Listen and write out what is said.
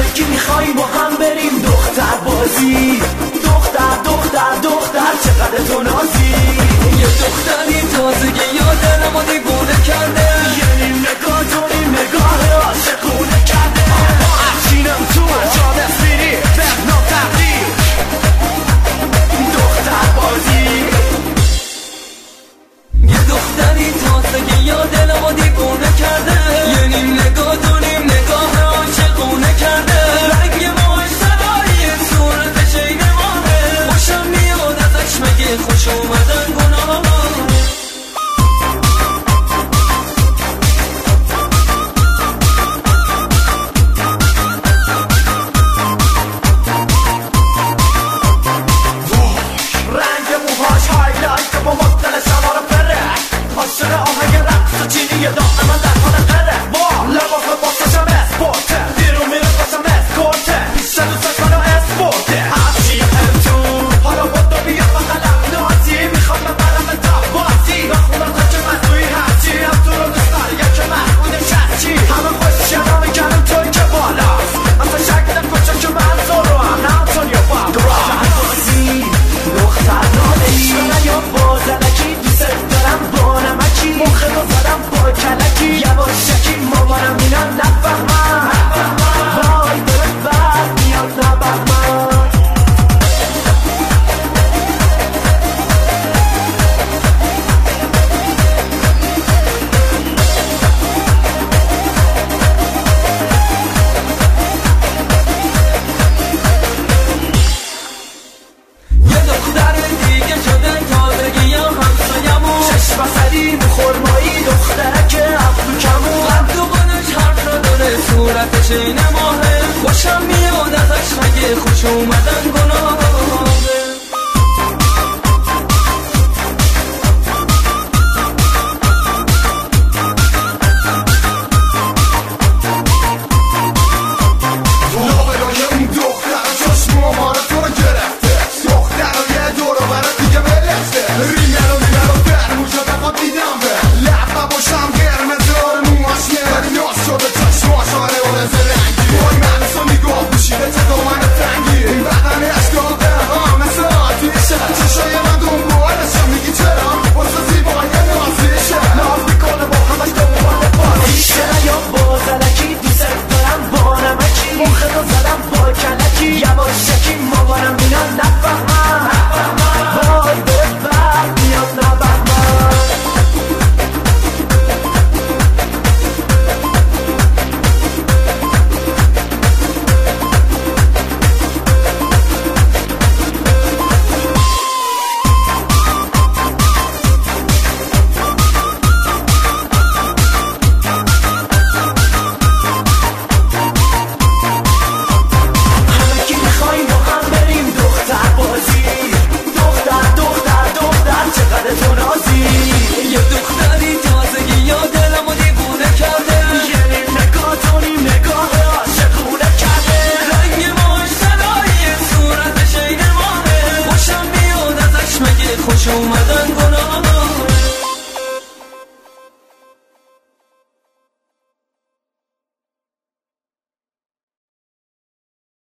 کی میخوایی با هم بریم دختر بازی؟ دختر دختر دختر چقدر تو نازی. یه دختری تازگی یا دلمو دیوونه کرده، یه نیم نگاه تو نیم نگاه عاشقونه کرده. چینم تو جا بسیری بهنام تقدیر دختر بازی. یه دختری تازگی یا دلمو دیوونه کرده، یه نیم نگاه تو نیم نگاه عاشقونه کرده. رنگ موهاش سرایی صورتش عین ماهه، خوشم میاد ازش مگه خوش اومدن گناه. رنگ موهاش هایلایت با مدل شما رو پره، عاشق آهنگ رقص و چینی داغ من در حال قره. لباس باسشم اسپورته، بیرون میره باشم اسکورته، بیشتر دوستش منو اسپورته. هرچی همتون حالا بود و بیا با قلم نازی، میخوام ببرم به تا بازی بخونم تا که مزوی هرچی هم تو رو دوست داری یا که محمود شرچی. همه خوش شنا میکنم توی که بالاست، اصلا شکل کچه که من زورو هم نمتون یا با بازی. دختر نادهی من یا بازلکی، دوست دارم با نمکی، مخه رو زدم با کلکی. یواشکی مامانم اینا نفهمم، وای داره بد میاد نبهمم. یه دختر دیگه شده تازگی یا همسایمون، چشم بسری بخورمایی دختره که افلو کمون. قد و قدش حرف نداره صورتش عین ماهه، خوشم میاد ازش مگه خوش اومدن گناه. لابلای اون دختر چشم و ماره تو رو گرفته، دختر رو یه دور و برات دیگه بلفته. ریمه رو فرموشا دفا دیدم به لبه باشم قرمز داره موهاش ولی ناز شده چشماش آره و رزه رنگی. وای من سو نگاه بوشیده چه دامن تنگی، این بدن اشکاده مثل آتیشه. چشای من دنبالشه میگی چرا واسه زیبایی نازیشه، ناز میکنه با همش دنبال بازیشه. یا بازلکی دوست دارم با نمکی، مخه رو زدم با کلکی. یواشکی مامانم اینا نفهمم، وای داره بد میاد نبهمم. همه کی میخوایی با هم بریم دختر بازی؟ دختر دختر دختر چقدر تو نازی. یه دختری تازگی یا دلمو دیوونه کرده، یه نیم نگاه تو نیم نگاه عاشقونه کرده. رنگ موهاش سرایی صورتش عین ماهه، خوشم میاد ازش مگه خوش اومدن